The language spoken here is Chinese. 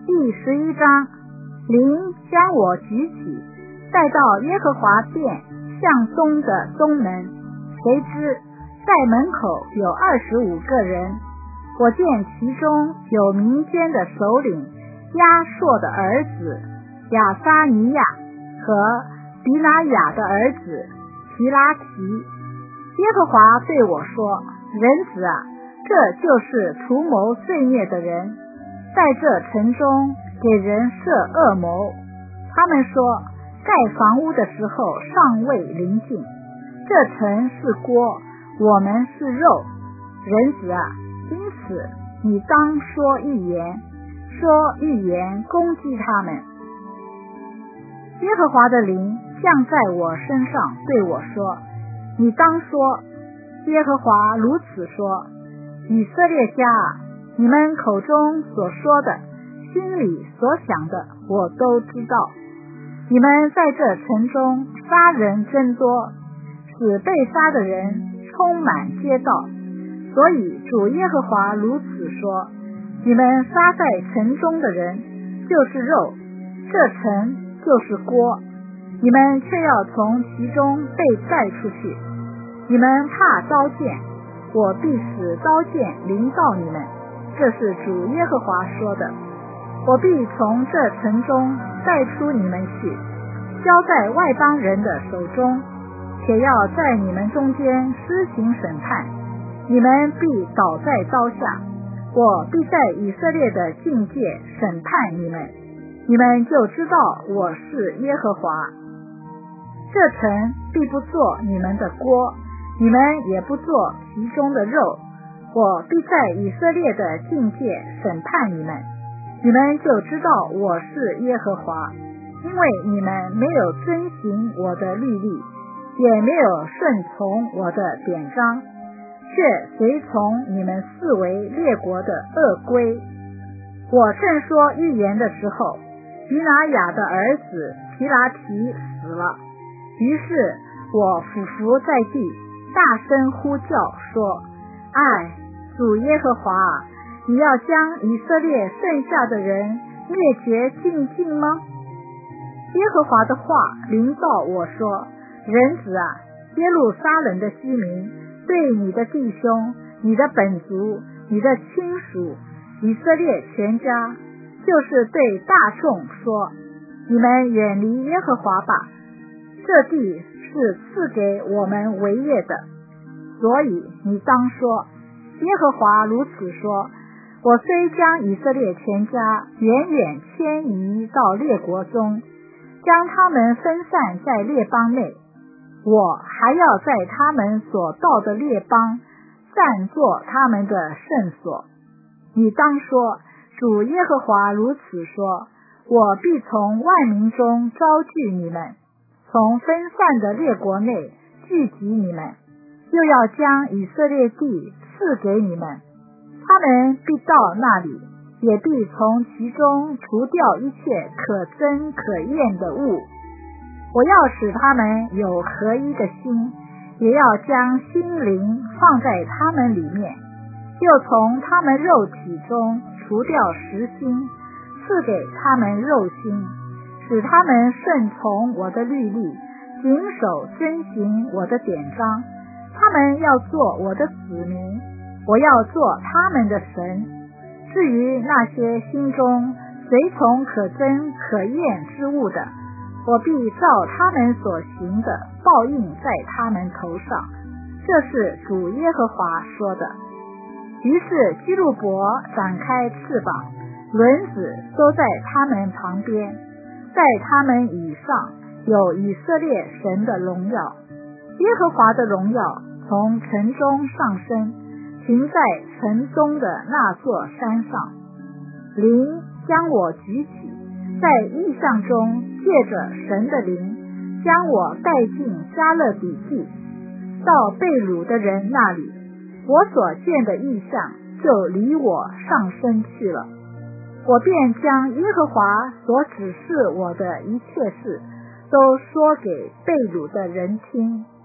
第11章，灵将我举起，带到耶和华殿向东的东门，谁知在门口有25个人，我见其中有民间的首领亚硕的儿子亚撒尼亚和比拿雅的儿子提拉提。耶和华对我说，人子啊，这就是图谋罪孽的人，在这城中给人设恶谋。他们说，盖房屋的时候尚未临近，这城是锅，我们是肉。人子啊，因此你当说预言，说预言攻击他们。耶和华的灵降在我身上，对我说，你当说，耶和华如此说，以色列家啊，你们口中所说的，心里所想的，我都知道。你们在这城中杀人增多，使被杀的人充满街道，所以主耶和华如此说，你们杀在城中的人就是肉，这城就是锅，你们却要从其中被带出去。你们怕刀剑，我必使刀剑临到你们，这是主耶和华说的。我必从这城中带出你们去，交在外邦人的手中，且要在你们中间施行审判，你们必倒在刀下，我必在以色列的境界审判你们，你们就知道我是耶和华。这城必不做你们的锅，你们也不做其中的肉，我必在以色列的境界审判你们，你们就知道我是耶和华。因为你们没有遵行我的律例，也没有顺从我的典章，却随从你们四围列国的恶规。我正说预言的时候，比拿雅的儿子提拉提死了，于是我俯伏在地，大声呼叫说，唉，主耶和华啊，你要将以色列剩下的人灭绝尽尽吗？耶和华的话临到我说，人子啊，耶路撒冷的居民对你的弟兄、你的本族、你的亲属以色列全家，就是对大众说，你们远离耶和华吧，这地是赐给我们为业的。所以你当说，耶和华如此说，我虽将以色列全家远远迁移到列国中，将他们分散在列邦内，我还要在他们所到的列邦暂作他们的圣所。你当说，主耶和华如此说，我必从万民中招聚你们，从分散的列国内聚集你们，又要将以色列地赐给你们，他们必到那里，也必从其中除掉一切可憎可厌的物。我要使他们有合一的心，也要将心灵放在他们里面，又从他们肉体中除掉实心，赐给他们肉心，使他们顺从我的律例，谨守遵行我的典章。他们要做我的子民，我要做他们的神。至于那些心中随从可憎可厌之物的，我必照他们所行的报应在他们头上，这是主耶和华说的。于是基路伯展开翅膀，轮子都在他们旁边，在他们以上有以色列神的荣耀。耶和华的荣耀从城中上升，停在城东的那座山上。灵将我举起，在异象中借着神的灵将我带进加勒底地，到被掳的人那里，我所见的异象就离我上升去了。我便将耶和华所指示我的一切事都说给被掳的人听。